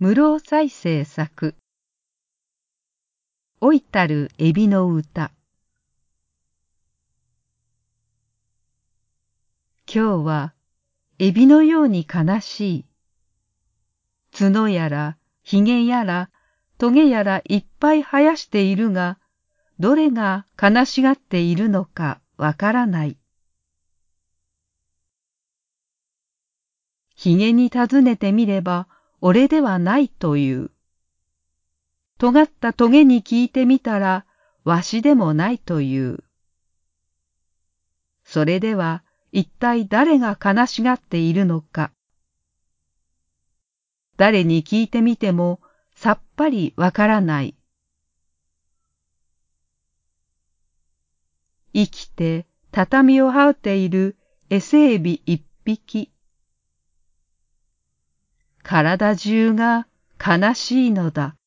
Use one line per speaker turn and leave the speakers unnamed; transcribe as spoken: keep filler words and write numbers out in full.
室生犀星作老いたるエビの歌。今日はエビのように悲しい。角やらひげやらトゲやらいっぱい生やしているが、どれが悲しがっているのかわからない。ひげに尋ねてみれば俺ではないという。尖ったトゲに聞いてみたらわしでもないという。それでは一体誰が悲しがっているのか。誰に聞いてみてもさっぱりわからない。生きて畳を這うているエセエビ一匹。体中が悲しいのだ。